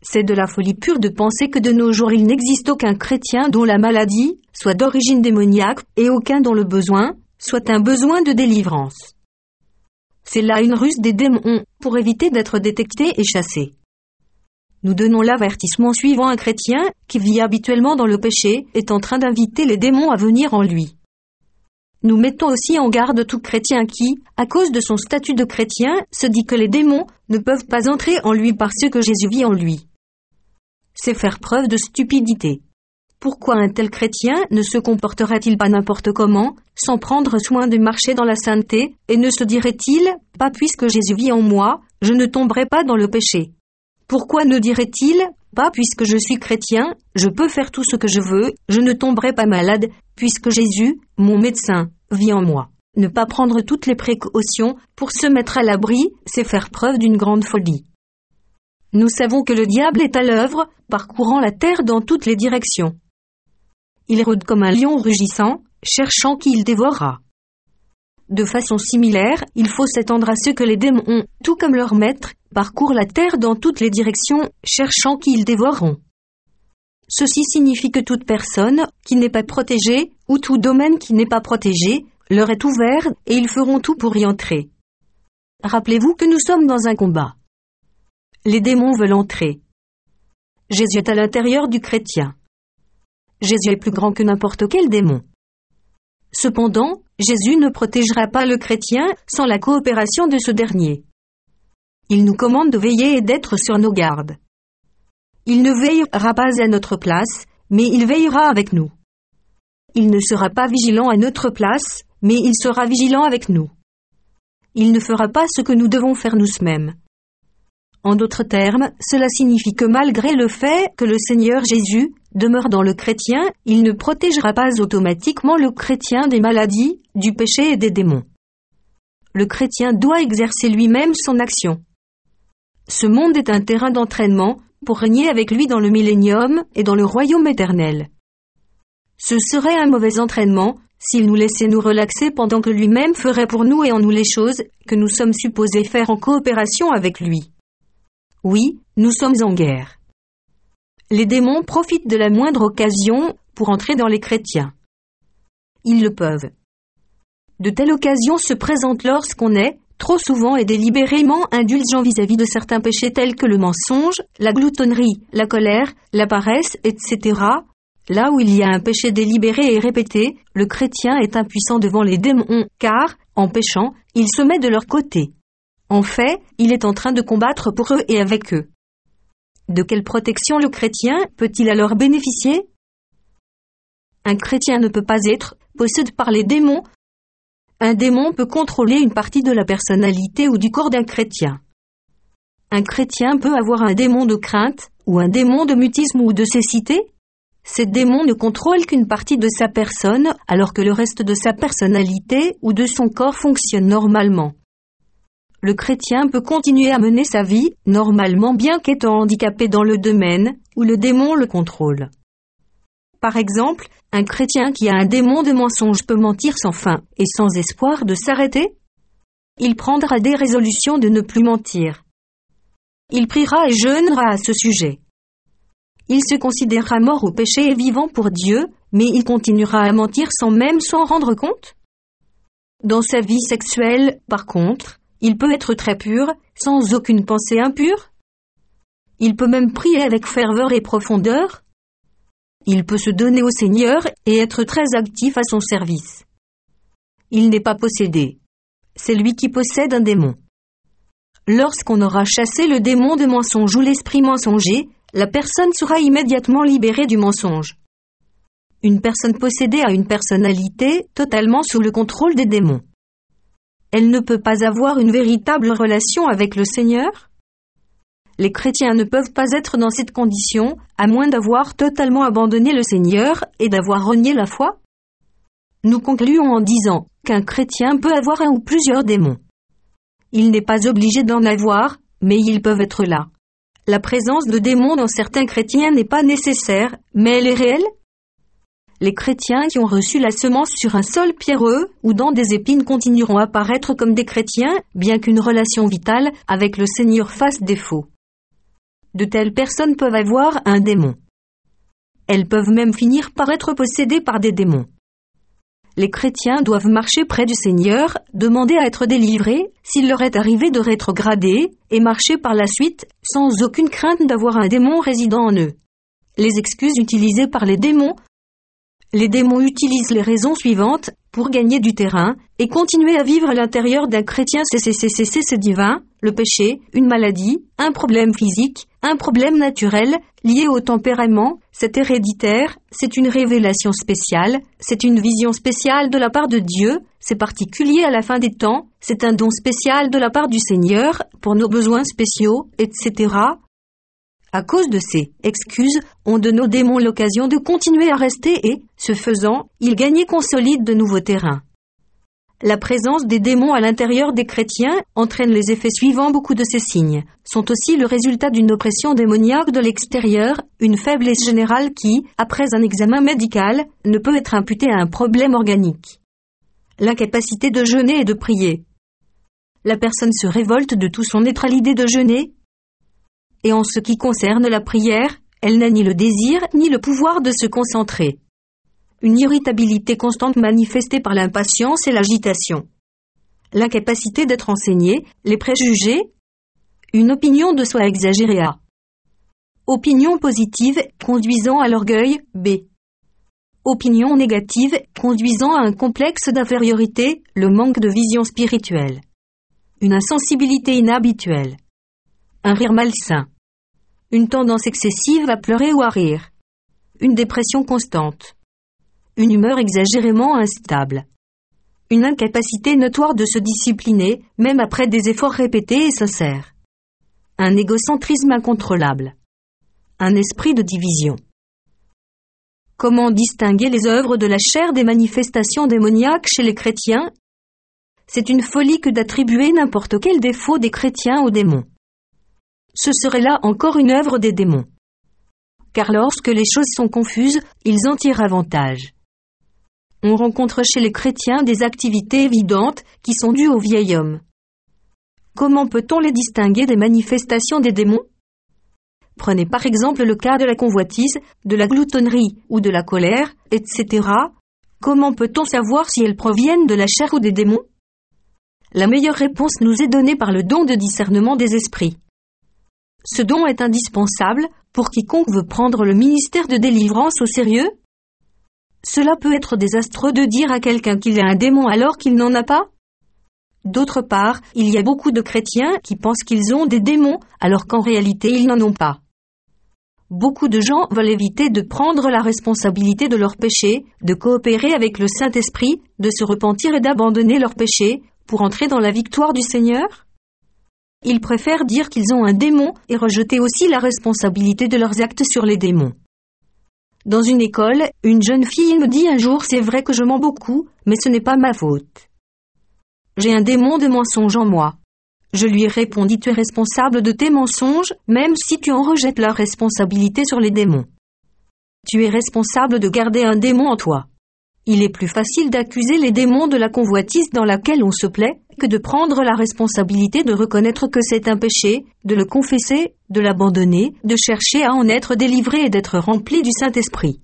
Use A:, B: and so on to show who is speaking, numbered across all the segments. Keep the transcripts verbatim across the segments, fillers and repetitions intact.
A: C'est de la folie pure de penser que de nos jours il n'existe aucun chrétien dont la maladie soit d'origine démoniaque et aucun dont le besoin soit un besoin de délivrance. C'est là une ruse des démons pour éviter d'être détectés et chassés. Nous donnons l'avertissement suivant: un chrétien qui vit habituellement dans le péché est en train d'inviter les démons à venir en lui. Nous mettons aussi en garde tout chrétien qui, à cause de son statut de chrétien, se dit que les démons ne peuvent pas entrer en lui parce que Jésus vit en lui. C'est faire preuve de stupidité. Pourquoi un tel chrétien ne se comporterait-il pas n'importe comment, sans prendre soin de marcher dans la sainteté, et ne se dirait-il pas: puisque Jésus vit en moi, je ne tomberai pas dans le péché? Pourquoi ne dirait-il pas: puisque je suis chrétien, je peux faire tout ce que je veux, je ne tomberai pas malade, puisque Jésus, mon médecin, vit en moi? Ne pas prendre toutes les précautions pour se mettre à l'abri, c'est faire preuve d'une grande folie. Nous savons que le diable est à l'œuvre, parcourant la terre dans toutes les directions. Il rôde comme un lion rugissant, cherchant qui il dévorera. De façon similaire, il faut s'attendre à ce que les démons, tout comme leur maître, parcourent la terre dans toutes les directions, cherchant qui ils dévoreront. Ceci signifie que toute personne qui n'est pas protégée, ou tout domaine qui n'est pas protégé, leur est ouvert, et ils feront tout pour y entrer. Rappelez-vous que nous sommes dans un combat. Les démons veulent entrer. Jésus est à l'intérieur du chrétien. Jésus est plus grand que n'importe quel démon. Cependant, Jésus ne protégera pas le chrétien sans la coopération de ce dernier. Il nous commande de veiller et d'être sur nos gardes. Il ne veillera pas à notre place, mais il veillera avec nous. Il ne sera pas vigilant à notre place, mais il sera vigilant avec nous. Il ne fera pas ce que nous devons faire nous-mêmes. En d'autres termes, cela signifie que malgré le fait que le Seigneur Jésus demeure dans le chrétien, il ne protégera pas automatiquement le chrétien des maladies, du péché et des démons. Le chrétien doit exercer lui-même son action. Ce monde est un terrain d'entraînement pour régner avec lui dans le millénium et dans le royaume éternel. Ce serait un mauvais entraînement s'il nous laissait nous relaxer pendant que lui-même ferait pour nous et en nous les choses que nous sommes supposés faire en coopération avec lui. Oui, nous sommes en guerre. Les démons profitent de la moindre occasion pour entrer dans les chrétiens. Ils le peuvent. De telles occasions se présentent lorsqu'on est, trop souvent et délibérément, indulgent vis-à-vis de certains péchés tels que le mensonge, la gloutonnerie, la colère, la paresse, et cetera. Là où il y a un péché délibéré et répété, le chrétien est impuissant devant les démons, car, en péchant, il se met de leur côté. En fait, il est en train de combattre pour eux et avec eux. De quelle protection le chrétien peut-il alors bénéficier? Un chrétien ne peut pas être possédé par les démons. Un démon peut contrôler une partie de la personnalité ou du corps d'un chrétien. Un chrétien peut avoir un démon de crainte, ou un démon de mutisme ou de cécité. Ces démons ne contrôlent qu'une partie de sa personne, alors que le reste de sa personnalité ou de son corps fonctionne normalement. Le chrétien peut continuer à mener sa vie, normalement bien qu'étant handicapé dans le domaine où le démon le contrôle. Par exemple, un chrétien qui a un démon de mensonge peut mentir sans fin et sans espoir de s'arrêter. Il prendra des résolutions de ne plus mentir. Il priera et jeûnera à ce sujet. Il se considérera mort au péché et vivant pour Dieu, mais il continuera à mentir sans même s'en rendre compte. Dans sa vie sexuelle, par contre, il peut être très pur, sans aucune pensée impure. Il peut même prier avec ferveur et profondeur. Il peut se donner au Seigneur et être très actif à son service. Il n'est pas possédé. C'est lui qui possède un démon. Lorsqu'on aura chassé le démon de mensonge ou l'esprit mensonger, la personne sera immédiatement libérée du mensonge. Une personne possédée a une personnalité totalement sous le contrôle des démons. Elle ne peut pas avoir une véritable relation avec le Seigneur. Les chrétiens ne peuvent pas être dans cette condition, à moins d'avoir totalement abandonné le Seigneur et d'avoir renié la foi. Nous concluons en disant qu'un chrétien peut avoir un ou plusieurs démons. Il n'est pas obligé d'en avoir, mais ils peuvent être là. La présence de démons dans certains chrétiens n'est pas nécessaire, mais elle est réelle. Les chrétiens qui ont reçu la semence sur un sol pierreux ou dans des épines continueront à apparaître comme des chrétiens, bien qu'une relation vitale avec le Seigneur fasse défaut. de telles personnes peuvent avoir un démon. Elles peuvent même finir par être possédées par des démons. Les chrétiens doivent marcher près du Seigneur, demander à être délivrés, s'il leur est arrivé de rétrograder, et marcher par la suite, sans aucune crainte d'avoir un démon résidant en eux. Les excuses utilisées par les démons. Les démons utilisent les raisons suivantes pour gagner du terrain et continuer à vivre à l'intérieur d'un chrétien. C'est, c'est, c'est, c'est, c'est, c'est divin, le péché, une maladie, un problème physique, un problème naturel, lié au tempérament, c'est héréditaire, c'est une révélation spéciale, c'est une vision spéciale de la part de Dieu, c'est particulier à la fin des temps, c'est un don spécial de la part du Seigneur, pour nos besoins spéciaux, et cetera. À cause de ces excuses, on donne aux démons l'occasion de continuer à rester et, ce faisant, ils gagnent et consolident de nouveaux terrains. La présence des démons à l'intérieur des chrétiens entraîne les effets suivants. Beaucoup de ces signes sont aussi le résultat d'une oppression démoniaque de l'extérieur, une faiblesse générale qui, après un examen médical, ne peut être imputée à un problème organique. L'incapacité de jeûner et de prier. La personne se révolte de tout son être à l'idée de jeûner. Et en ce qui concerne la prière, elle n'a ni le désir ni le pouvoir de se concentrer. Une irritabilité constante manifestée par l'impatience et l'agitation. L'incapacité d'être enseigné, les préjugés. Une opinion de soi exagérée. A. Opinion positive conduisant à l'orgueil. B. Opinion négative conduisant à un complexe d'infériorité, le manque de vision spirituelle. Une insensibilité inhabituelle. Un rire malsain. Une tendance excessive à pleurer ou à rire. Une dépression constante. Une humeur exagérément instable. Une incapacité notoire de se discipliner, même après des efforts répétés et sincères. Un égocentrisme incontrôlable. Un esprit de division. Comment distinguer les œuvres de la chair des manifestations démoniaques chez les chrétiens? C'est une folie que d'attribuer n'importe quel défaut des chrétiens aux démons. Ce serait là encore une œuvre des démons. Car lorsque les choses sont confuses, ils en tirent avantage. On rencontre chez les chrétiens des activités évidentes qui sont dues au vieil homme. Comment peut-on les distinguer des manifestations des démons? Prenez par exemple le cas de la convoitise, de la gloutonnerie ou de la colère, et cetera. Comment peut-on savoir si elles proviennent de la chair ou des démons? La meilleure réponse nous est donnée par le don de discernement des esprits. Ce don est indispensable pour quiconque veut prendre le ministère de délivrance au sérieux. Cela peut être désastreux de dire à quelqu'un qu'il a un démon alors qu'il n'en a pas. D'autre part, il y a beaucoup de chrétiens qui pensent qu'ils ont des démons alors qu'en réalité ils n'en ont pas. Beaucoup de gens veulent éviter de prendre la responsabilité de leurs péchés, de coopérer avec le Saint-Esprit, de se repentir et d'abandonner leurs péchés pour entrer dans la victoire du Seigneur. Ils préfèrent dire qu'ils ont un démon et rejeter aussi la responsabilité de leurs actes sur les démons. Dans une école, une jeune fille me dit un jour « C'est vrai que je mens beaucoup, mais ce n'est pas ma faute. J'ai un démon de mensonge en moi. » Je lui ai répondu « Tu es responsable de tes mensonges, même si tu en rejettes la responsabilité sur les démons. Tu es responsable de garder un démon en toi. Il est plus facile d'accuser les démons de la convoitise dans laquelle on se plaît que de prendre la responsabilité de reconnaître que c'est un péché, de le confesser, de l'abandonner, de chercher à en être délivré et d'être rempli du Saint-Esprit.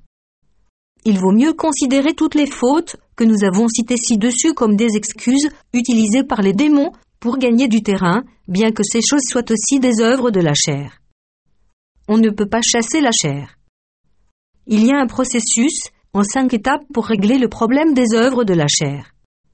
A: Il vaut mieux considérer toutes les fautes que nous avons citées ci-dessus comme des excuses utilisées par les démons pour gagner du terrain, bien que ces choses soient aussi des œuvres de la chair. On ne peut pas chasser la chair. Il y a un processus en cinq étapes pour régler le problème des œuvres de la chair.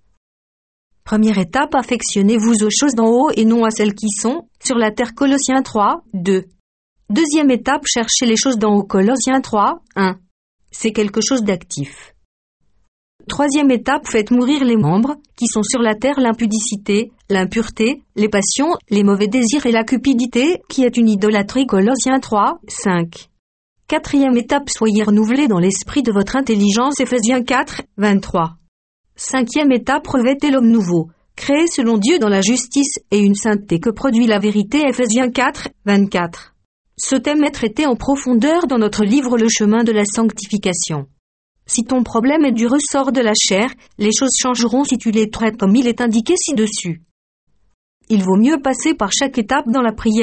A: Première étape, affectionnez-vous aux choses d'en haut et non à celles qui sont sur la terre. Colossiens trois, deux. Deuxième étape, cherchez les choses d'en haut. Colossiens trois, un. C'est quelque chose d'actif. Troisième étape, faites mourir les membres qui sont sur la terre, l'impudicité, l'impureté, les passions, les mauvais désirs et la cupidité, qui est une idolâtrie. Colossiens trois, cinq. Quatrième étape, soyez renouvelés dans l'esprit de votre intelligence. Éphésiens quatre, vingt-trois. Cinquième étape, revêtez l'homme nouveau, créé selon Dieu dans la justice et une sainteté que produit la vérité. Éphésiens quatre, vingt-quatre. Ce thème est traité en profondeur dans notre livre Le chemin de la sanctification. Si ton problème est du ressort de la chair, les choses changeront si tu les traites comme il est indiqué ci-dessus. Il vaut mieux passer par chaque étape dans la prière,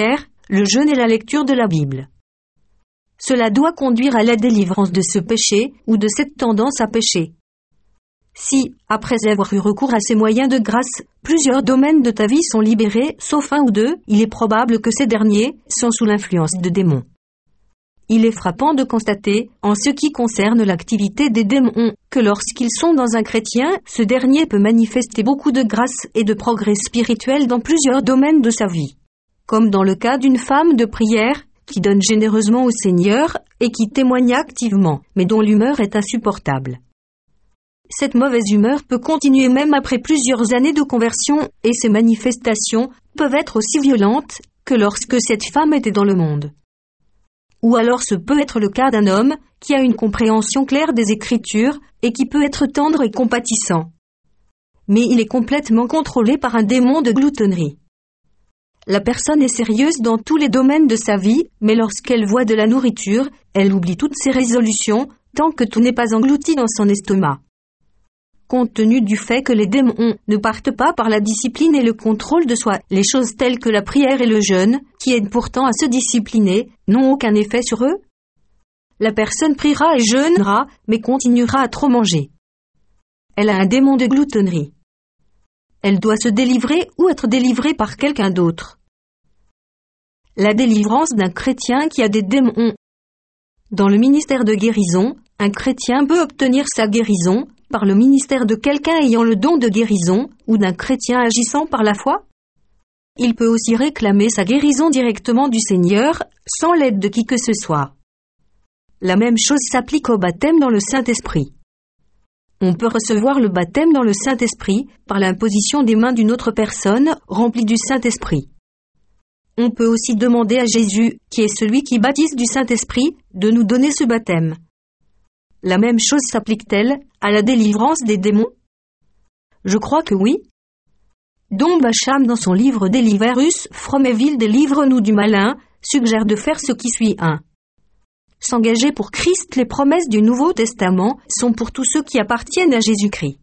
A: le jeûne et la lecture de la Bible. Cela doit conduire à la délivrance de ce péché ou de cette tendance à pécher. Si, après avoir eu recours à ces moyens de grâce, plusieurs domaines de ta vie sont libérés, sauf un ou deux, il est probable que ces derniers sont sous l'influence de démons. Il est frappant de constater, en ce qui concerne l'activité des démons, que lorsqu'ils sont dans un chrétien, ce dernier peut manifester beaucoup de grâce et de progrès spirituel dans plusieurs domaines de sa vie. Comme dans le cas d'une femme de prière, qui donne généreusement au Seigneur et qui témoigne activement, mais dont l'humeur est insupportable. Cette mauvaise humeur peut continuer même après plusieurs années de conversion et ces manifestations peuvent être aussi violentes que lorsque cette femme était dans le monde. Ou alors ce peut être le cas d'un homme qui a une compréhension claire des Écritures et qui peut être tendre et compatissant. Mais il est complètement contrôlé par un démon de gloutonnerie. La personne est sérieuse dans tous les domaines de sa vie, mais lorsqu'elle voit de la nourriture, elle oublie toutes ses résolutions, tant que tout n'est pas englouti dans son estomac. Compte tenu du fait que les démons ne partent pas par la discipline et le contrôle de soi, les choses telles que la prière et le jeûne, qui aident pourtant à se discipliner, n'ont aucun effet sur eux. La personne priera et jeûnera, mais continuera à trop manger. Elle a un démon de gloutonnerie. Elle doit se délivrer ou être délivrée par quelqu'un d'autre. La délivrance d'un chrétien qui a des démons. Dans le ministère de guérison, un chrétien peut obtenir sa guérison par le ministère de quelqu'un ayant le don de guérison ou d'un chrétien agissant par la foi. Il peut aussi réclamer sa guérison directement du Seigneur, sans l'aide de qui que ce soit. La même chose s'applique au baptême dans le Saint-Esprit. On peut recevoir le baptême dans le Saint-Esprit par l'imposition des mains d'une autre personne remplie du Saint-Esprit. On peut aussi demander à Jésus, qui est celui qui baptise du Saint-Esprit, de nous donner ce baptême. La même chose s'applique-t-elle à la délivrance des démons? Je crois que oui. Don Bacham, dans son livre Deliverus from Evil, délivre-nous du malin, suggère de faire ce qui suit. un. S'engager pour Christ. Les promesses du Nouveau Testament sont pour tous ceux qui appartiennent à Jésus-Christ.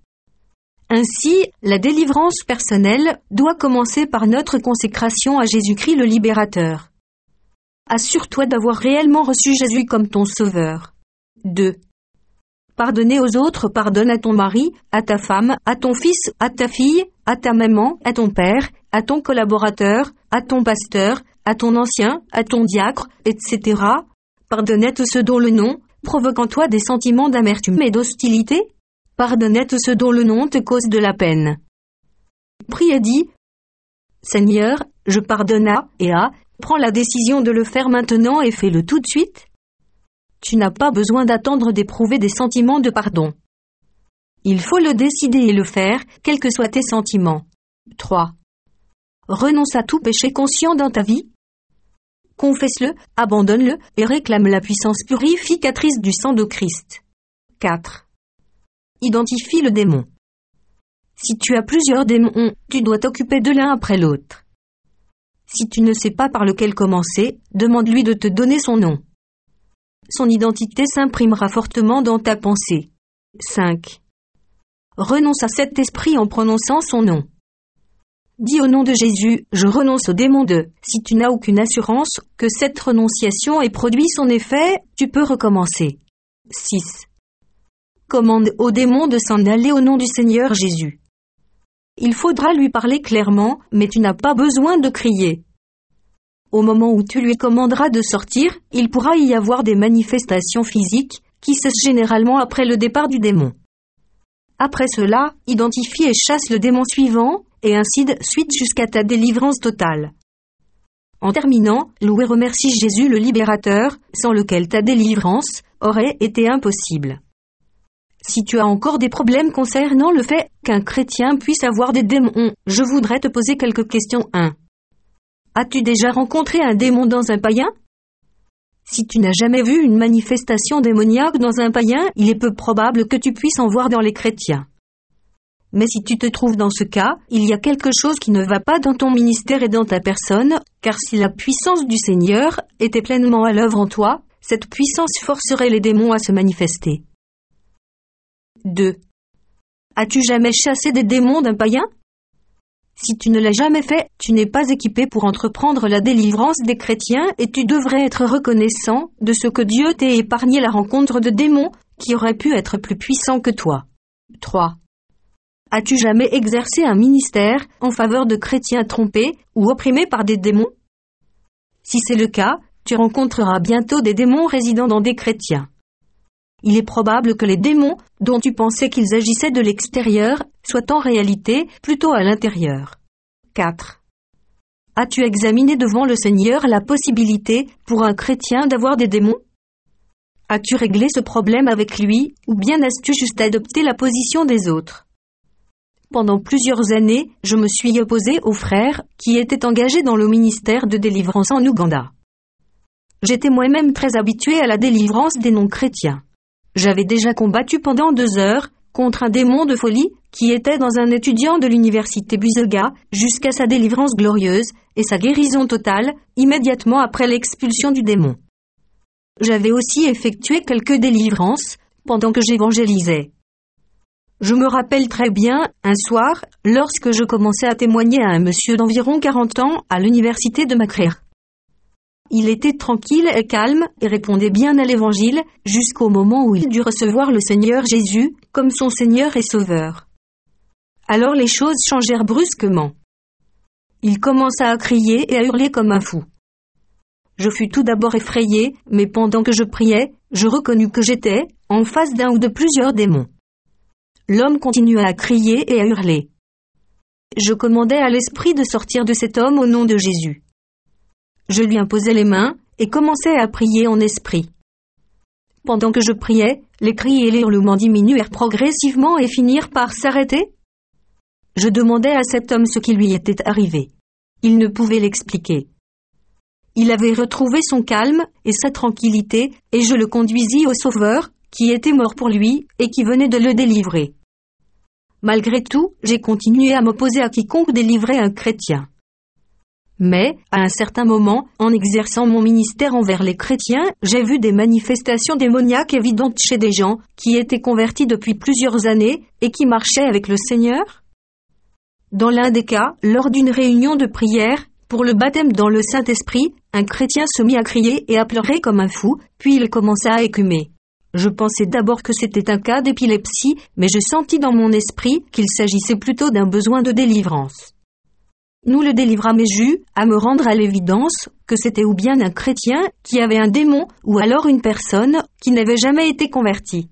A: Ainsi, la délivrance personnelle doit commencer par notre consécration à Jésus-Christ le Libérateur. Assure-toi d'avoir réellement reçu Jésus comme ton Sauveur. deux. Pardonner aux autres. Pardonne à ton mari, à ta femme, à ton fils, à ta fille, à ta maman, à ton père, à ton collaborateur, à ton pasteur, à ton ancien, à ton diacre, et cetera. Pardonne à tous ceux dont le nom provoque en toi des sentiments d'amertume et d'hostilité. Pardonne à tous ceux dont le nom te cause de la peine. Prie et dis: Seigneur, je pardonne à et à, prends la décision de le faire maintenant et fais-le tout de suite. Tu n'as pas besoin d'attendre d'éprouver des sentiments de pardon. Il faut le décider et le faire, quels que soient tes sentiments. trois. Renonce à tout péché conscient dans ta vie. Confesse-le, abandonne-le et réclame la puissance purificatrice du sang de Christ. quatre. Identifie le démon. Si tu as plusieurs démons, tu dois t'occuper de l'un après l'autre. Si tu ne sais pas par lequel commencer, demande-lui de te donner son nom. Son identité s'imprimera fortement dans ta pensée. cinq. Renonce à cet esprit en prononçant son nom. Dis au nom de Jésus, je renonce au démon de. Si tu n'as aucune assurance que cette renonciation ait produit son effet, tu peux recommencer. six. Commande au démon de s'en aller au nom du Seigneur Jésus. Il faudra lui parler clairement, mais tu n'as pas besoin de crier. Au moment où tu lui commanderas de sortir, il pourra y avoir des manifestations physiques qui cessent généralement après le départ du démon. Après cela, identifie et chasse le démon suivant, et ainsi de suite jusqu'à ta délivrance totale. En terminant, loue et remercie Jésus le Libérateur, sans lequel ta délivrance aurait été impossible. Si tu as encore des problèmes concernant le fait qu'un chrétien puisse avoir des démons, je voudrais te poser quelques questions. un. As-tu déjà rencontré un démon dans un païen? Si tu n'as jamais vu une manifestation démoniaque dans un païen, il est peu probable que tu puisses en voir dans les chrétiens. Mais si tu te trouves dans ce cas, il y a quelque chose qui ne va pas dans ton ministère et dans ta personne, car si la puissance du Seigneur était pleinement à l'œuvre en toi, cette puissance forcerait les démons à se manifester. deux. As-tu jamais chassé des démons d'un païen? Si tu ne l'as jamais fait, tu n'es pas équipé pour entreprendre la délivrance des chrétiens et tu devrais être reconnaissant de ce que Dieu t'ait épargné la rencontre de démons qui auraient pu être plus puissants que toi. trois. As-tu jamais exercé un ministère en faveur de chrétiens trompés ou opprimés par des démons? Si c'est le cas, tu rencontreras bientôt des démons résidant dans des chrétiens. Il est probable que les démons, dont tu pensais qu'ils agissaient de l'extérieur, soient en réalité plutôt à l'intérieur. quatre. As-tu examiné devant le Seigneur la possibilité pour un chrétien d'avoir des démons? As-tu réglé ce problème avec lui, ou bien as-tu juste adopté la position des autres? Pendant plusieurs années, je me suis opposé aux frères qui étaient engagés dans le ministère de délivrance en Ouganda. J'étais moi-même très habitué à la délivrance des non-chrétiens. J'avais déjà combattu pendant deux heures contre un démon de folie qui était dans un étudiant de l'université Busoga jusqu'à sa délivrance glorieuse et sa guérison totale immédiatement après l'expulsion du démon. J'avais aussi effectué quelques délivrances pendant que j'évangélisais. Je me rappelle très bien, un soir, lorsque je commençais à témoigner à un monsieur d'environ quarante ans à l'université de Macrae. Il était tranquille et calme et répondait bien à l'évangile jusqu'au moment où il dut recevoir le Seigneur Jésus comme son Seigneur et Sauveur. Alors les choses changèrent brusquement. Il commença à crier et à hurler comme un fou. Je fus tout d'abord effrayé, mais pendant que je priais, je reconnus que j'étais en face d'un ou de plusieurs démons. L'homme continua à crier et à hurler. Je commandai à l'esprit de sortir de cet homme au nom de Jésus. Je lui imposai les mains et commençai à prier en esprit. Pendant que je priais, les cris et les hurlements diminuèrent progressivement et finirent par s'arrêter. Je demandai à cet homme ce qui lui était arrivé. Il ne pouvait l'expliquer. Il avait retrouvé son calme et sa tranquillité et je le conduisis au Sauveur, qui était mort pour lui et qui venait de le délivrer. Malgré tout, j'ai continué à m'opposer à quiconque délivrait un chrétien. Mais, à un certain moment, en exerçant mon ministère envers les chrétiens, j'ai vu des manifestations démoniaques évidentes chez des gens qui étaient convertis depuis plusieurs années et qui marchaient avec le Seigneur. Dans l'un des cas, lors d'une réunion de prière, pour le baptême dans le Saint-Esprit, un chrétien se mit à crier et à pleurer comme un fou, puis il commença à écumer. Je pensais d'abord que c'était un cas d'épilepsie, mais je sentis dans mon esprit qu'il s'agissait plutôt d'un besoin de délivrance. Nous le délivrâmes et j'eus à me rendre à l'évidence que c'était ou bien un chrétien qui avait un démon ou alors une personne qui n'avait jamais été convertie.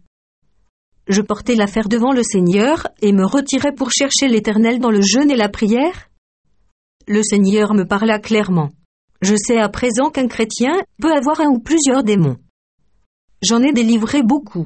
A: Je portai l'affaire devant le Seigneur et me retirai pour chercher l'Éternel dans le jeûne et la prière. Le Seigneur me parla clairement. Je sais à présent qu'un chrétien peut avoir un ou plusieurs démons. J'en ai délivré beaucoup.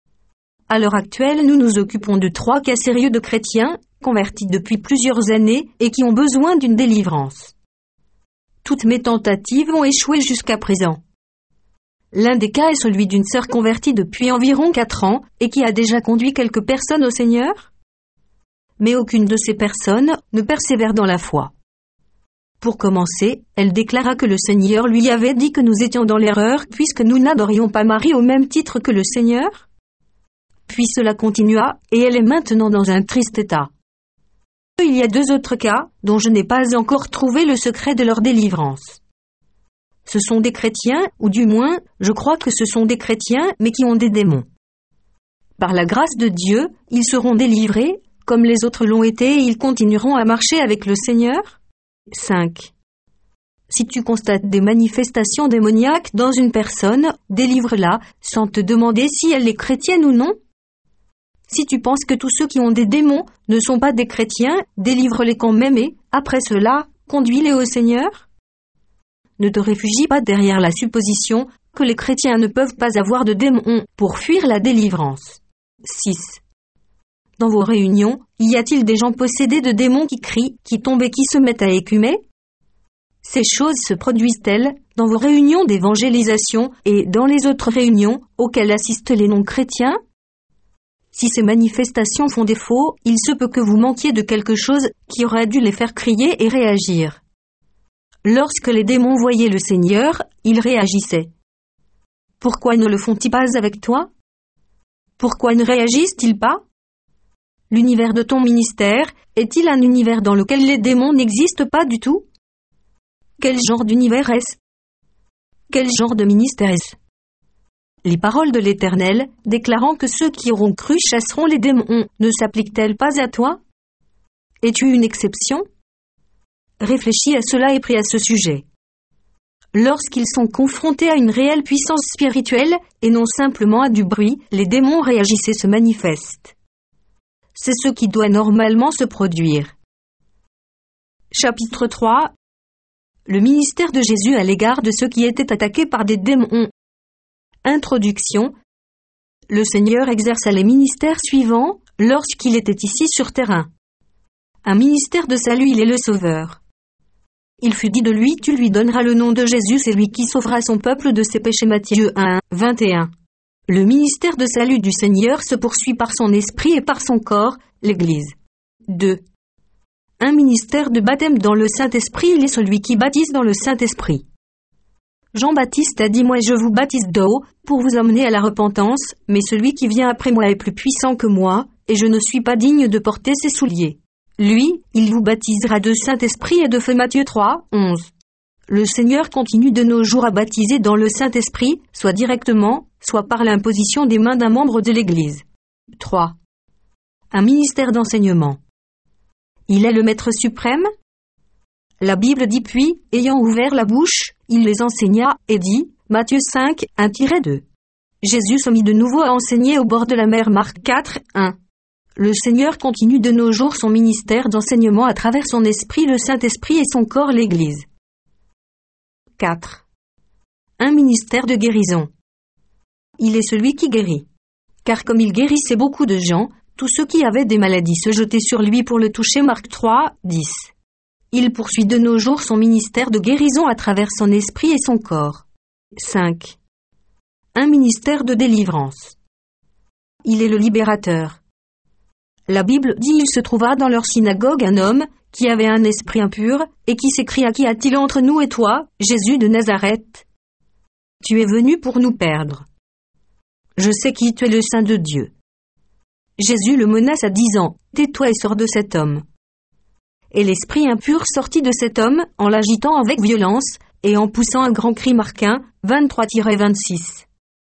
A: À l'heure actuelle, nous nous occupons de trois cas sérieux de chrétiens convertis depuis plusieurs années et qui ont besoin d'une délivrance. Toutes mes tentatives ont échoué jusqu'à présent. L'un des cas est celui d'une sœur convertie depuis environ quatre ans et qui a déjà conduit quelques personnes au Seigneur. Mais aucune de ces personnes ne persévère dans la foi. Pour commencer, elle déclara que le Seigneur lui avait dit que nous étions dans l'erreur puisque nous n'adorions pas Marie au même titre que le Seigneur. Puis cela continua et elle est maintenant dans un triste état. Il y a deux autres cas dont je n'ai pas encore trouvé le secret de leur délivrance. Ce sont des chrétiens, ou du moins, je crois que ce sont des chrétiens, mais qui ont des démons. Par la grâce de Dieu, ils seront délivrés, comme les autres l'ont été et ils continueront à marcher avec le Seigneur. cinq. Si tu constates des manifestations démoniaques dans une personne, délivre-la, sans te demander si elle est chrétienne ou non. Si tu penses que tous ceux qui ont des démons ne sont pas des chrétiens, délivre-les quand même et, après cela, conduis-les au Seigneur. Ne te réfugie pas derrière la supposition que les chrétiens ne peuvent pas avoir de démons pour fuir la délivrance. six. Dans vos réunions, y a-t-il des gens possédés de démons qui crient, qui tombent et qui se mettent à écumer? Ces choses se produisent-elles dans vos réunions d'évangélisation et dans les autres réunions auxquelles assistent les non-chrétiens? Si ces manifestations font défaut, il se peut que vous manquiez de quelque chose qui aurait dû les faire crier et réagir. Lorsque les démons voyaient le Seigneur, ils réagissaient. Pourquoi ne le font-ils pas avec toi? Pourquoi ne réagissent-ils pas? L'univers de ton ministère, est-il un univers dans lequel les démons n'existent pas du tout? Quel genre d'univers est-ce? Quel genre de ministère est-ce? Les paroles de l'Éternel, déclarant que ceux qui auront cru chasseront les démons, ne s'appliquent-elles pas à toi? Es-tu une exception? Réfléchis à cela et prie à ce sujet. Lorsqu'ils sont confrontés à une réelle puissance spirituelle, et non simplement à du bruit, les démons réagissent et se manifestent. C'est ce qui doit normalement se produire. Chapitre trois. Le ministère de Jésus à l'égard de ceux qui étaient attaqués par des démons. Introduction. Le Seigneur exerça les ministères suivants, lorsqu'il était ici sur terrain. Un ministère de salut, il est le Sauveur. Il fut dit de lui, tu lui donneras le nom de Jésus, c'est lui qui sauvera son peuple de ses péchés. Matthieu un, vingt et un. Le ministère de salut du Seigneur se poursuit par son esprit et par son corps, l'Église. deux. Un ministère de baptême dans le Saint-Esprit, il est celui qui baptise dans le Saint-Esprit. Jean-Baptiste a dit, moi je vous baptise d'eau, pour vous emmener à la repentance, mais celui qui vient après moi est plus puissant que moi, et je ne suis pas digne de porter ses souliers. Lui, il vous baptisera de Saint-Esprit et de feu. Matthieu trois, onze. Le Seigneur continue de nos jours à baptiser dans le Saint-Esprit, soit directement, soit par l'imposition des mains d'un membre de l'Église. trois. Un ministère d'enseignement. Il est le Maître suprême? La Bible dit puis, ayant ouvert la bouche, il les enseigna, et dit, Matthieu cinq, un deux. Jésus se mit de nouveau à enseigner au bord de la mer. Marc quatre, un. Le Seigneur continue de nos jours son ministère d'enseignement à travers son esprit, le Saint-Esprit et son corps, l'Église. quatre. Un ministère de guérison. Il est celui qui guérit. Car comme il guérissait beaucoup de gens, tous ceux qui avaient des maladies se jetaient sur lui pour le toucher. Marc trois, dix. Il poursuit de nos jours son ministère de guérison à travers son esprit et son corps. cinq. Un ministère de délivrance. Il est le libérateur. La Bible dit, il se trouva dans leur synagogue un homme qui avait un esprit impur et qui s'écria, qu'y a-t-il entre nous et toi, Jésus de Nazareth? Tu es venu pour nous perdre. Je sais qui tu es, le Saint de Dieu. Jésus le menaça disant, tais-toi et sors de cet homme. Et l'esprit impur sortit de cet homme, en l'agitant avec violence, et en poussant un grand cri. Marc un, vingt-trois à vingt-six.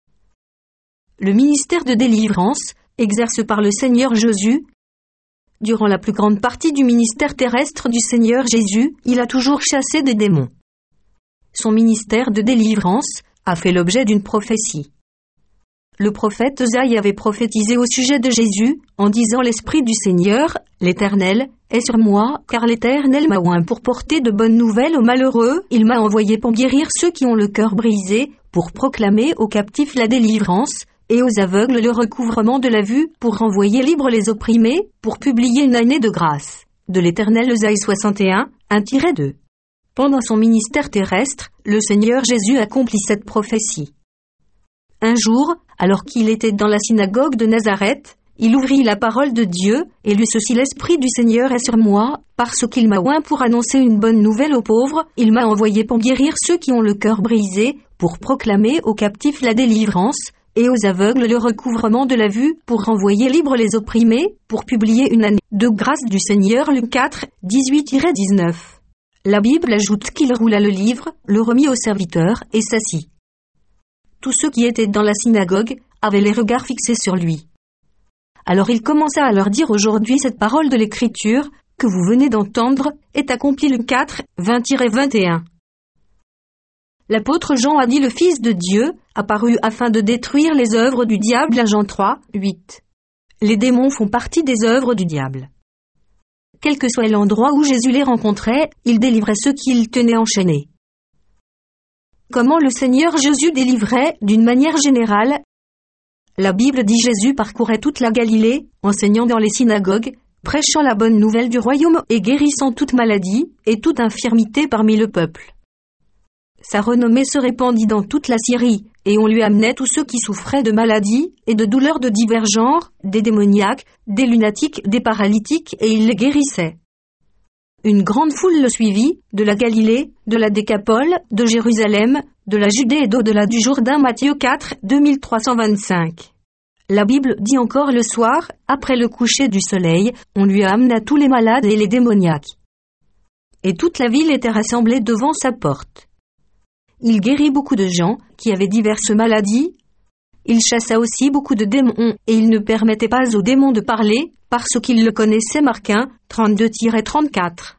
A: Le ministère de délivrance, exercé par le Seigneur Jésus. Durant la plus grande partie du ministère terrestre du Seigneur Jésus, il a toujours chassé des démons. Son ministère de délivrance a fait l'objet d'une prophétie. Le prophète Ésaïe avait prophétisé au sujet de Jésus, en disant, l'Esprit du Seigneur, l'Éternel, est sur moi, car l'Éternel m'a oint pour porter de bonnes nouvelles aux malheureux, il m'a envoyé pour guérir ceux qui ont le cœur brisé, pour proclamer aux captifs la délivrance, et aux aveugles le recouvrement de la vue, pour renvoyer libres les opprimés, pour publier une année de grâce. De l'Éternel. Ésaïe soixante et un, un deux. Pendant son ministère terrestre, le Seigneur Jésus accomplit cette prophétie. Un jour, alors qu'il était dans la synagogue de Nazareth, il ouvrit la parole de Dieu, et lut ceci, l'Esprit du Seigneur est sur moi, parce qu'il m'a oint pour annoncer une bonne nouvelle aux pauvres, il m'a envoyé pour guérir ceux qui ont le cœur brisé, pour proclamer aux captifs la délivrance, et aux aveugles le recouvrement de la vue, pour renvoyer libres les opprimés, pour publier une année de grâce du Seigneur. Luc quatre, dix-huit à dix-neuf. La Bible ajoute qu'il roula le livre, le remit au serviteur, et s'assit. Tous ceux qui étaient dans la synagogue avaient les regards fixés sur lui. Alors il commença à leur dire, aujourd'hui cette parole de l'Écriture, que vous venez d'entendre, est accomplie. Luc quatre, vingt à vingt et un. L'apôtre Jean a dit, le Fils de Dieu, apparut afin de détruire les œuvres du diable. Jean trois, huit. Les démons font partie des œuvres du diable. Quel que soit l'endroit où Jésus les rencontrait, il délivrait ceux qu'il tenait enchaînés. Comment le Seigneur Jésus délivrait, d'une manière générale? La Bible dit, Jésus parcourait toute la Galilée, enseignant dans les synagogues, prêchant la bonne nouvelle du royaume et guérissant toute maladie et toute infirmité parmi le peuple. Sa renommée se répandit dans toute la Syrie, et on lui amenait tous ceux qui souffraient de maladies et de douleurs de divers genres, des démoniaques, des lunatiques, des paralytiques, et il les guérissait. Une grande foule le suivit, de la Galilée, de la Décapole, de Jérusalem, de la Judée et d'au-delà du Jourdain. Matthieu quatre, deux mille trois cent vingt-cinq. La Bible dit encore le soir, après le coucher du soleil, on lui amena tous les malades et les démoniaques. Et toute la ville était rassemblée devant sa porte. Il guérit beaucoup de gens qui avaient diverses maladies. Il chassa aussi beaucoup de démons et il ne permettait pas aux démons de parler parce qu'ils le connaissaient. Marc un, trente-deux à trente-quatre.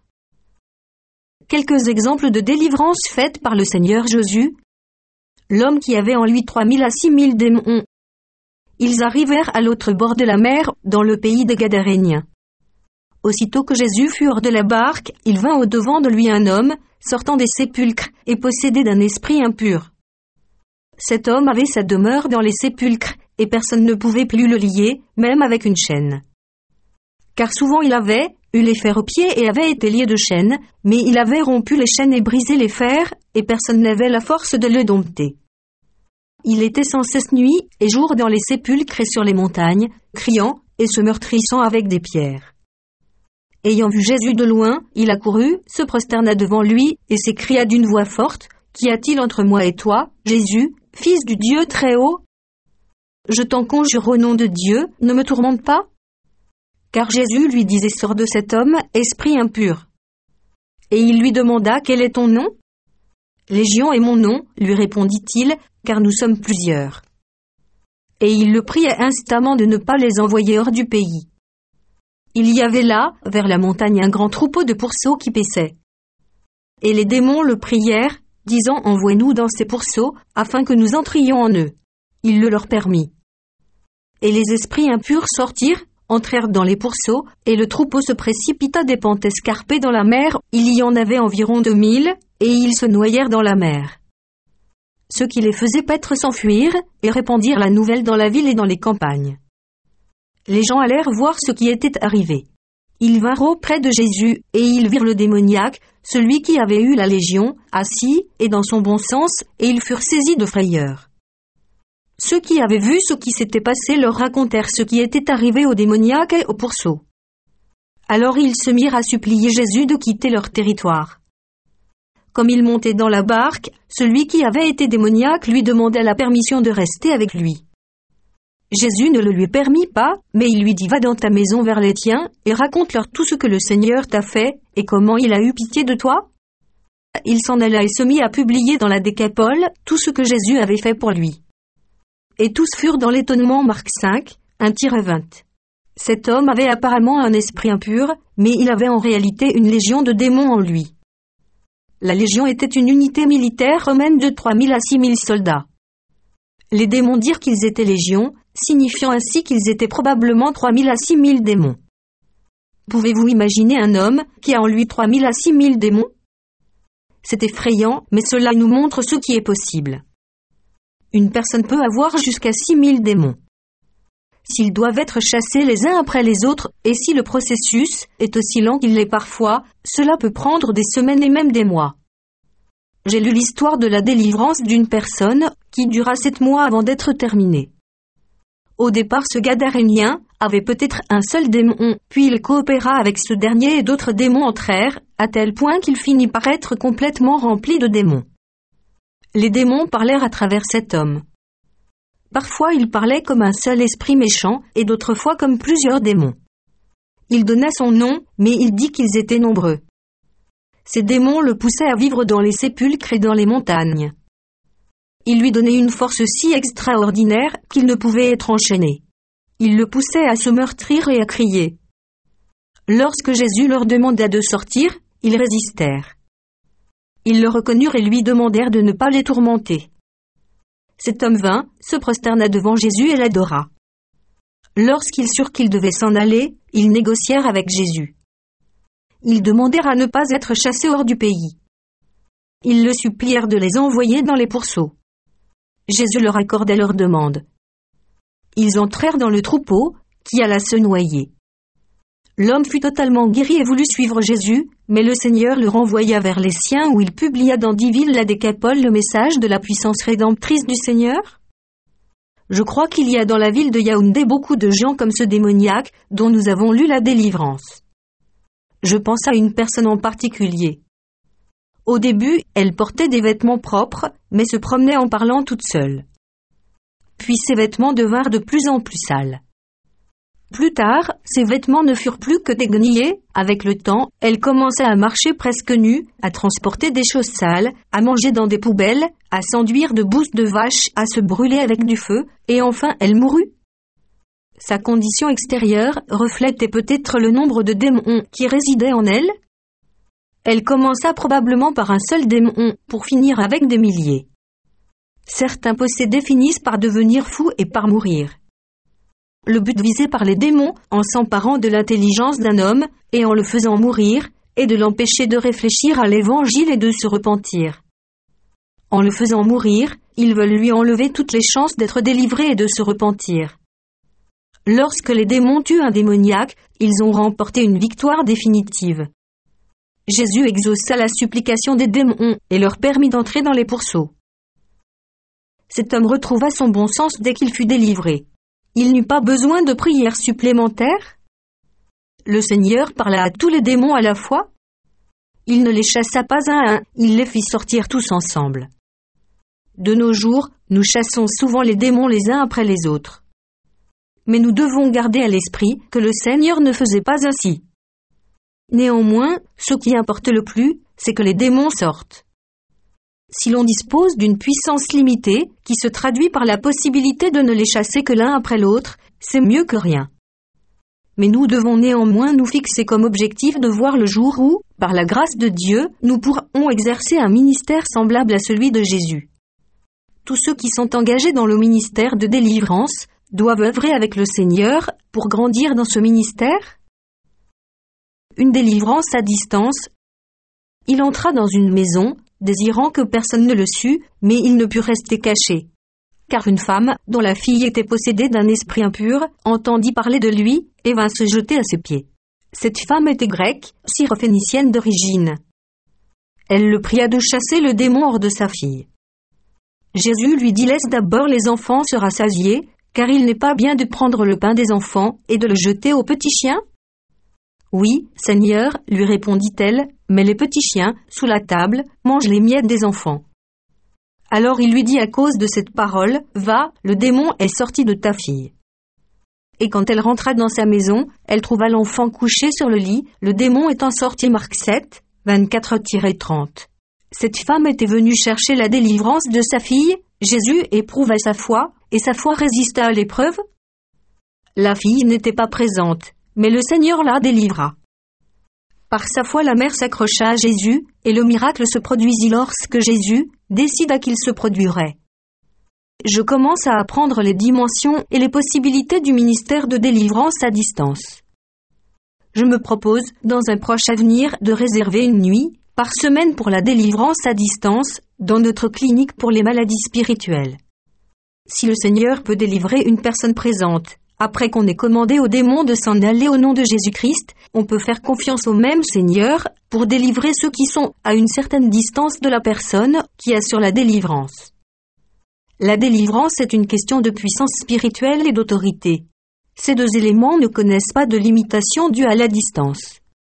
A: Quelques exemples de délivrance faites par le Seigneur Jésus. L'homme qui avait en lui trois mille à six mille démons. Ils arrivèrent à l'autre bord de la mer, dans le pays des Gadaréniens. Aussitôt que Jésus fut hors de la barque, il vint au-devant de lui un homme, sortant des sépulcres, et possédé d'un esprit impur. Cet homme avait sa demeure dans les sépulcres, et personne ne pouvait plus le lier, même avec une chaîne. Car souvent il avait eu les fers aux pieds et avait été lié de chaînes, mais il avait rompu les chaînes et brisé les fers, et personne n'avait la force de le dompter. Il était sans cesse nuit et jour dans les sépulcres et sur les montagnes, criant et se meurtrissant avec des pierres. Ayant vu Jésus de loin, il accourut, se prosterna devant lui, et s'écria d'une voix forte, « Qu'y a-t-il entre moi et toi, Jésus, Fils du Dieu très haut? Je t'en conjure au nom de Dieu, ne me tourmente pas. » Car Jésus lui disait, « Sors de cet homme, esprit impur. » Et il lui demanda, « Quel est ton nom? » « Légion est mon nom, lui répondit-il, car nous sommes plusieurs. » Et il le pria instamment de ne pas les envoyer hors du pays. Il y avait là, vers la montagne, un grand troupeau de pourceaux qui paissaient. Et les démons le prièrent, disant, « Envoie-nous dans ces pourceaux, afin que nous entrions en eux. » Il le leur permit. Et les esprits impurs sortirent, entrèrent dans les pourceaux, et le troupeau se précipita des pentes escarpées dans la mer. Il y en avait environ deux mille, et ils se noyèrent dans la mer. Ceux qui les faisaient paître s'enfuirent, et répandirent la nouvelle dans la ville et dans les campagnes. Les gens allèrent voir ce qui était arrivé. Ils vinrent auprès de Jésus, et ils virent le démoniaque, celui qui avait eu la légion, assis, et dans son bon sens, et ils furent saisis de frayeur. Ceux qui avaient vu ce qui s'était passé leur racontèrent ce qui était arrivé au démoniaque et au pourceau. Alors ils se mirent à supplier Jésus de quitter leur territoire. Comme il montait dans la barque, celui qui avait été démoniaque lui demanda la permission de rester avec lui. Jésus ne le lui permit pas, mais il lui dit « Va dans ta maison vers les tiens, et raconte-leur tout ce que le Seigneur t'a fait, et comment il a eu pitié de toi. » Il s'en alla et se mit à publier dans la Décapole tout ce que Jésus avait fait pour lui. Et tous furent dans l'étonnement. Marc cinq, un à vingt. Cet homme avait apparemment un esprit impur, mais il avait en réalité une légion de démons en lui. La légion était une unité militaire romaine de trois mille à six mille soldats. Les démons dirent qu'ils étaient légions, signifiant ainsi qu'ils étaient probablement trois mille à six mille démons. Pouvez-vous imaginer un homme qui a en lui trois mille à six mille démons? C'est effrayant, mais cela nous montre ce qui est possible. Une personne peut avoir jusqu'à six mille démons. S'ils doivent être chassés les uns après les autres, et si le processus est aussi lent qu'il l'est parfois, cela peut prendre des semaines et même des mois. J'ai lu l'histoire de la délivrance d'une personne qui dura sept mois avant d'être terminée. Au départ, ce Gadarénien avait peut-être un seul démon, puis il coopéra avec ce dernier et d'autres démons entrèrent, à tel point qu'il finit par être complètement rempli de démons. Les démons parlèrent à travers cet homme. Parfois, il parlait comme un seul esprit méchant, et d'autres fois comme plusieurs démons. Il donna son nom, mais il dit qu'ils étaient nombreux. Ces démons le poussaient à vivre dans les sépulcres et dans les montagnes. Ils lui donnaient une force si extraordinaire qu'il ne pouvait être enchaîné. Ils le poussaient à se meurtrir et à crier. Lorsque Jésus leur demanda de sortir, ils résistèrent. Ils le reconnurent et lui demandèrent de ne pas les tourmenter. Cet homme vint, se prosterna devant Jésus et l'adora. Lorsqu'ils surent qu'ils devaient s'en aller, ils négocièrent avec Jésus. Ils demandèrent à ne pas être chassés hors du pays. Ils le supplièrent de les envoyer dans les pourceaux. Jésus leur accorda leur demande. Ils entrèrent dans le troupeau, qui alla se noyer. L'homme fut totalement guéri et voulut suivre Jésus, mais le Seigneur le renvoya vers les siens où il publia dans dix villes la Décapole le message de la puissance rédemptrice du Seigneur. Je crois qu'il y a dans la ville de Yaoundé beaucoup de gens comme ce démoniaque dont nous avons lu la délivrance. Je pense à une personne en particulier. Au début, elle portait des vêtements propres, mais se promenait en parlant toute seule. puis ses vêtements devinrent de plus en plus sales. Plus tard, ses vêtements ne furent plus que des guenillets. Avec le temps, elle commença à marcher presque nue, à transporter des choses sales, à manger dans des poubelles, à s'enduire de bouse de vache, à se brûler avec du feu, et enfin elle mourut. Sa condition extérieure reflétait peut-être le nombre de démons qui résidaient en elle. Elle commença probablement par un seul démon, pour finir avec des milliers. Certains possédés finissent par devenir fous et par mourir. Le but visé par les démons, en s'emparant de l'intelligence d'un homme, et en le faisant mourir, est de l'empêcher de réfléchir à l'évangile et de se repentir. En le faisant mourir, ils veulent lui enlever toutes les chances d'être délivré et de se repentir. Lorsque les démons tuent un démoniaque, ils ont remporté une victoire définitive. Jésus exauça la supplication des démons et leur permit d'entrer dans les pourceaux. Cet homme retrouva son bon sens dès qu'il fut délivré. Il n'eut pas besoin de prières supplémentaires. Le Seigneur parla à tous les démons à la fois. Il ne les chassa pas un à un, il les fit sortir tous ensemble. De nos jours, nous chassons souvent les démons les uns après les autres. Mais nous devons garder à l'esprit que le Seigneur ne faisait pas ainsi. Néanmoins, ce qui importe le plus, c'est que les démons sortent. Si l'on dispose d'une puissance limitée, qui se traduit par la possibilité de ne les chasser que l'un après l'autre, c'est mieux que rien. Mais nous devons néanmoins nous fixer comme objectif de voir le jour où, par la grâce de Dieu, nous pourrons exercer un ministère semblable à celui de Jésus. Tous ceux qui sont engagés dans le ministère de délivrance doivent œuvrer avec le Seigneur pour grandir dans ce ministère. Une délivrance à distance. Il entra dans une maison, désirant que personne ne le sût, mais il ne put rester caché. Car une femme, dont la fille était possédée d'un esprit impur, entendit parler de lui, et vint se jeter à ses pieds. Cette femme était grecque, syrophénicienne d'origine. Elle le pria de chasser le démon hors de sa fille. Jésus lui dit « Laisse d'abord les enfants se rassasier, car il n'est pas bien de prendre le pain des enfants et de le jeter aux petits chiens ?» « Oui, Seigneur, lui répondit-elle, mais les petits chiens, sous la table, mangent les miettes des enfants. » Alors il lui dit à cause de cette parole, « Va, le démon est sorti de ta fille. » Et quand elle rentra dans sa maison, elle trouva l'enfant couché sur le lit, le démon étant sorti. Marc sept, vingt-quatre à trente. Cette femme était venue chercher la délivrance de sa fille, Jésus éprouva sa foi, et sa foi résista à l'épreuve. La fille n'était pas présente, mais le Seigneur la délivra. Par sa foi, la mère s'accrocha à Jésus, et le miracle se produisit lorsque Jésus décida qu'il se produirait. Je commence à apprendre les dimensions et les possibilités du ministère de délivrance à distance. Je me propose, dans un proche avenir, de réserver une nuit par semaine pour la délivrance à distance dans notre clinique pour les maladies spirituelles. Si le Seigneur peut délivrer une personne présente, après qu'on ait commandé aux démons de s'en aller au nom de Jésus-Christ, on peut faire confiance au même Seigneur pour délivrer ceux qui sont à une certaine distance de la personne qui assure la délivrance. La délivrance est une question de puissance spirituelle et d'autorité. Ces deux éléments ne connaissent pas de limitation due à la distance.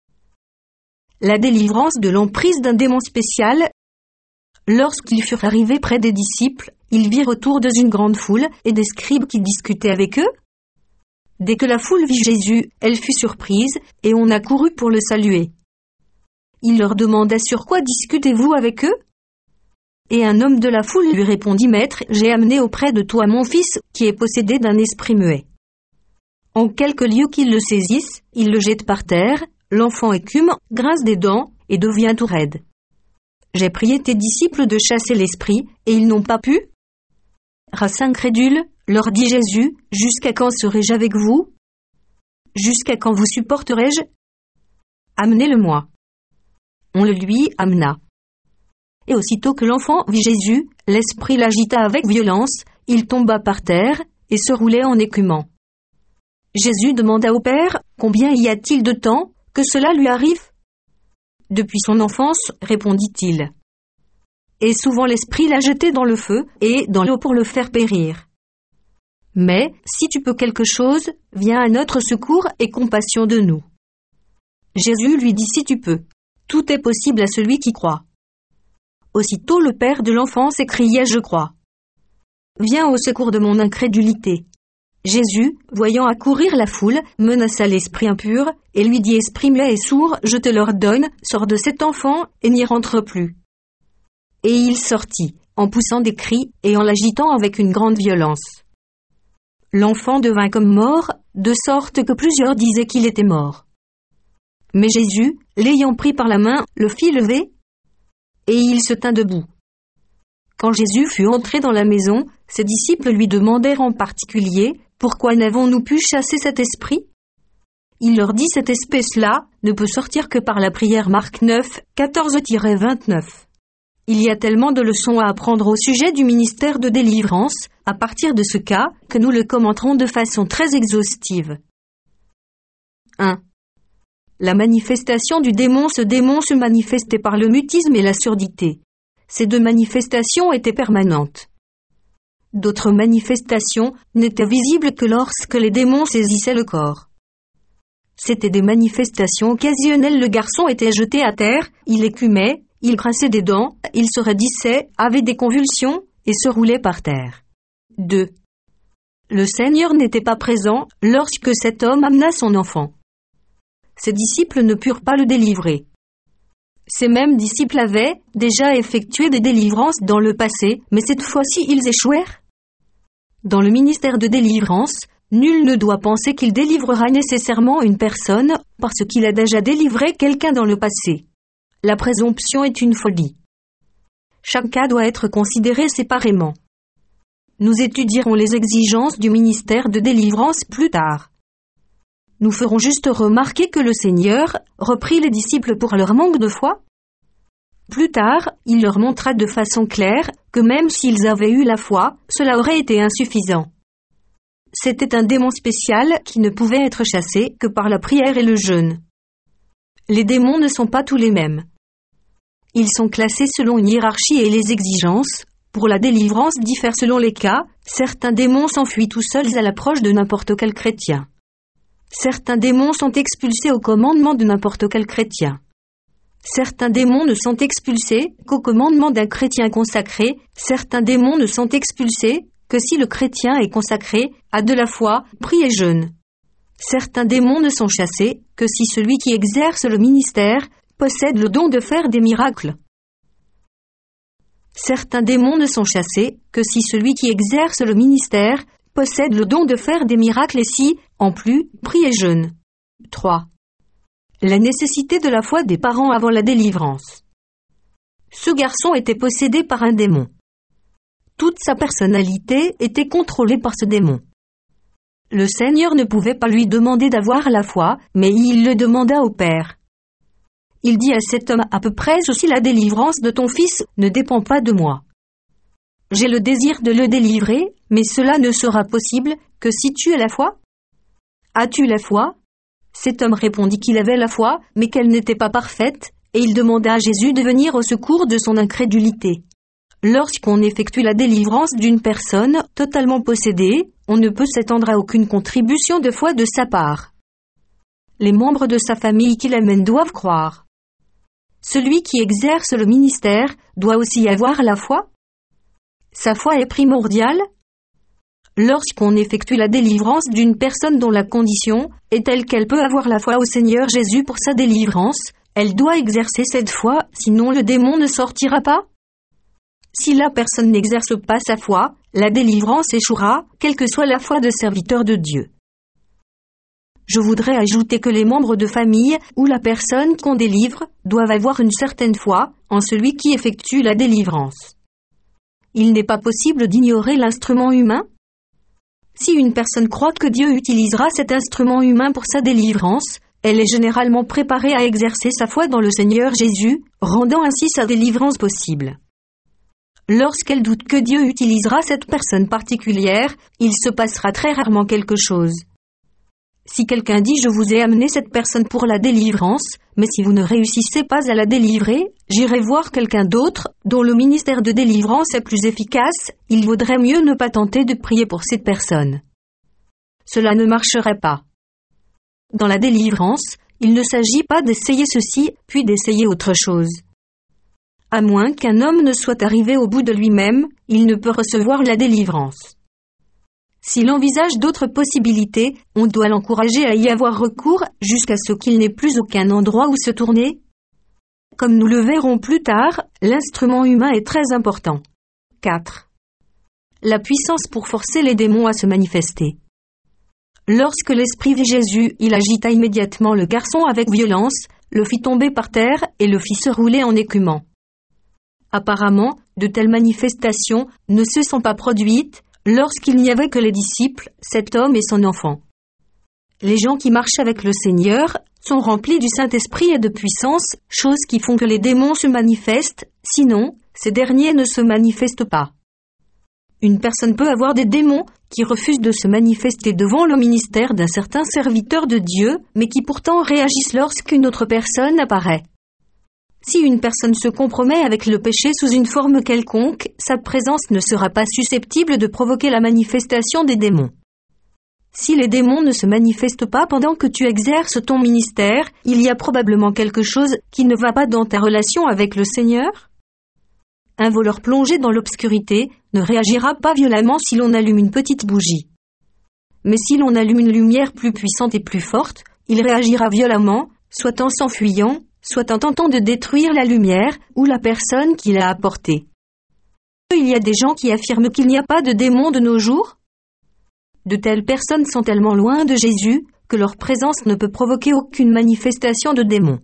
A: La délivrance de l'emprise d'un démon spécial. Lorsqu'ils furent arrivés près des disciples, ils virent autour d'eux une grande foule et des scribes qui discutaient avec eux. Dès que la foule vit Jésus, elle fut surprise, et on accourut pour le saluer. Il leur demanda « Sur quoi discutez-vous avec eux ?» Et un homme de la foule lui répondit « Maître, j'ai amené auprès de toi mon fils, qui est possédé d'un esprit muet. » En quelque lieu qu'il le saisisse, il le jette par terre, l'enfant écume, grince des dents, et devient tout raide. J'ai prié tes disciples de chasser l'esprit, et ils n'ont pas pu. Race incrédule, leur dit Jésus, jusqu'à quand serai-je avec vous? Jusqu'à quand vous supporterai-je? Amenez-le-moi. On le lui amena. Et aussitôt que l'enfant vit Jésus, l'esprit l'agita avec violence, il tomba par terre, et se roulait en écumant. Jésus demanda au Père, combien y a-t-il de temps que cela lui arrive? Depuis son enfance, répondit-il. Et souvent l'esprit l'a jeté dans le feu et dans l'eau pour le faire périr. Mais, si tu peux quelque chose, viens à notre secours et compassion de nous. Jésus lui dit si tu peux. Tout est possible à celui qui croit. Aussitôt le père de l'enfant s'écria je crois. viens au secours de mon incrédulité. Jésus, voyant accourir la foule, menaça l'esprit impur, et lui dit: esprit muet et sourd, je te l'ordonne, sors de cet enfant, et n'y rentre plus. Et il sortit, en poussant des cris, et en l'agitant avec une grande violence. L'enfant devint comme mort, de sorte que plusieurs disaient qu'il était mort. Mais Jésus, l'ayant pris par la main, le fit lever, et il se tint debout. Quand Jésus fut entré dans la maison, ses disciples lui demandèrent en particulier: pourquoi n'avons-nous pu chasser cet esprit? Il leur dit: cette espèce-là ne peut sortir que par la prière. Marc neuf, quatorze à vingt-neuf. Il y a tellement de leçons à apprendre au sujet du ministère de délivrance, à partir de ce cas, que nous le commenterons de façon très exhaustive. un. La manifestation du démon. Ce démon se manifestait par le mutisme et la surdité. Ces deux manifestations étaient permanentes. D'autres manifestations n'étaient visibles que lorsque les démons saisissaient le corps. C'étaient des manifestations occasionnelles. Le garçon était jeté à terre, il écumait, il grinçait des dents, il se raidissait, avait des convulsions, et se roulait par terre. deux. Le Seigneur n'était pas présent lorsque cet homme amena son enfant. Ses disciples ne purent pas le délivrer. Ces mêmes disciples avaient déjà effectué des délivrances dans le passé, mais cette fois-ci ils échouèrent. Dans le ministère de délivrance, nul ne doit penser qu'il délivrera nécessairement une personne parce qu'il a déjà délivré quelqu'un dans le passé. La présomption est une folie. Chaque cas doit être considéré séparément. Nous étudierons les exigences du ministère de délivrance plus tard. Nous ferons juste remarquer que le Seigneur reprit les disciples pour leur manque de foi. Plus tard, il leur montra de façon claire que même s'ils avaient eu la foi, cela aurait été insuffisant. C'était un démon spécial qui ne pouvait être chassé que par la prière et le jeûne. Les démons ne sont pas tous les mêmes. Ils sont classés selon une hiérarchie et les exigences, pour la délivrance, diffèrent selon les cas. Certains démons s'enfuient tout seuls à l'approche de n'importe quel chrétien. Certains démons sont expulsés au commandement de n'importe quel chrétien. Certains démons ne sont expulsés qu'au commandement d'un chrétien consacré. Certains démons ne sont expulsés que si le chrétien est consacré, a de la foi, prie et jeûne. Certains démons ne sont chassés que si celui qui exerce le ministère possède le don de faire des miracles. Certains démons ne sont chassés que si celui qui exerce le ministère possède le don de faire des miracles et si, en plus, prie et jeûne. trois. La nécessité de la foi des parents avant la délivrance. Ce garçon était possédé par un démon. Toute sa personnalité était contrôlée par ce démon. Le Seigneur ne pouvait pas lui demander d'avoir la foi, mais il le demanda au Père. Il dit à cet homme: à peu près aussi la délivrance de ton fils ne dépend pas de moi. J'ai le désir de le délivrer, mais cela ne sera possible que si tu as la foi. As-tu la foi? Cet homme répondit qu'il avait la foi, mais qu'elle n'était pas parfaite, et il demanda à Jésus de venir au secours de son incrédulité. Lorsqu'on effectue la délivrance d'une personne totalement possédée, on ne peut s'attendre à aucune contribution de foi de sa part. Les membres de sa famille qui l'amènent doivent croire. Celui qui exerce le ministère doit aussi avoir la foi. Sa foi est primordiale. Lorsqu'on effectue la délivrance d'une personne dont la condition est telle qu'elle peut avoir la foi au Seigneur Jésus pour sa délivrance, elle doit exercer cette foi, sinon le démon ne sortira pas. Si la personne n'exerce pas sa foi, la délivrance échouera, quelle que soit la foi de serviteur de Dieu. Je voudrais ajouter que les membres de famille ou la personne qu'on délivre doivent avoir une certaine foi en celui qui effectue la délivrance. Il n'est pas possible d'ignorer l'instrument humain. Si une personne croit que Dieu utilisera cet instrument humain pour sa délivrance, elle est généralement préparée à exercer sa foi dans le Seigneur Jésus, rendant ainsi sa délivrance possible. Lorsqu'elle doute que Dieu utilisera cette personne particulière, il se passera très rarement quelque chose. Si quelqu'un dit « Je vous ai amené cette personne pour la délivrance, mais si vous ne réussissez pas à la délivrer, j'irai voir quelqu'un d'autre, dont le ministère de délivrance est plus efficace, il vaudrait mieux ne pas tenter de prier pour cette personne. » Cela ne marcherait pas. Dans la délivrance, il ne s'agit pas d'essayer ceci, puis d'essayer autre chose. À moins qu'un homme ne soit arrivé au bout de lui-même, il ne peut recevoir la délivrance. S'il envisage d'autres possibilités, on doit l'encourager à y avoir recours jusqu'à ce qu'il n'ait plus aucun endroit où se tourner. Comme nous le verrons plus tard, l'instrument humain est très important. quatre. La puissance pour forcer les démons à se manifester. Lorsque l'esprit vit Jésus, il agita immédiatement le garçon avec violence, le fit tomber par terre et le fit se rouler en écumant. Apparemment, de telles manifestations ne se sont pas produites lorsqu'il n'y avait que les disciples, cet homme et son enfant. Les gens qui marchent avec le Seigneur sont remplis du Saint-Esprit et de puissance, choses qui font que les démons se manifestent, sinon, ces derniers ne se manifestent pas. Une personne peut avoir des démons qui refusent de se manifester devant le ministère d'un certain serviteur de Dieu, mais qui pourtant réagissent lorsqu'une autre personne apparaît. Si une personne se compromet avec le péché sous une forme quelconque, sa présence ne sera pas susceptible de provoquer la manifestation des démons. Si les démons ne se manifestent pas pendant que tu exerces ton ministère, il y a probablement quelque chose qui ne va pas dans ta relation avec le Seigneur. Un voleur plongé dans l'obscurité ne réagira pas violemment si l'on allume une petite bougie. Mais si l'on allume une lumière plus puissante et plus forte, il réagira violemment, soit en s'enfuyant, soit en tentant de détruire la lumière ou la personne qui l'a apportée. Il y a des gens qui affirment qu'il n'y a pas de démons de nos jours. De telles personnes sont tellement loin de Jésus que leur présence ne peut provoquer aucune manifestation de démons.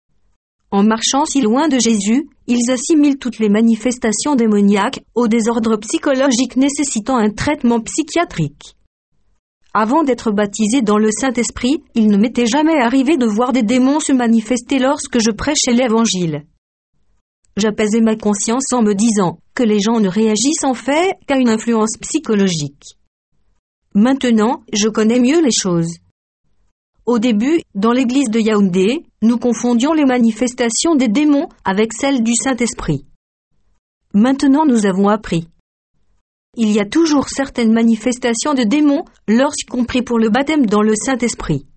A: En marchant si loin de Jésus, ils assimilent toutes les manifestations démoniaques au désordre psychologique nécessitant un traitement psychiatrique. Avant d'être baptisé dans le Saint-Esprit, il ne m'était jamais arrivé de voir des démons se manifester lorsque je prêchais l'Évangile. J'apaisais ma conscience en me disant que les gens ne réagissent en fait qu'à une influence psychologique. Maintenant, je connais mieux les choses. Au début, dans l'église de Yaoundé, nous confondions les manifestations des démons avec celles du Saint-Esprit. Maintenant, nous avons appris. Il y a toujours certaines manifestations de démons lorsqu'on prie pour le baptême dans le Saint-Esprit.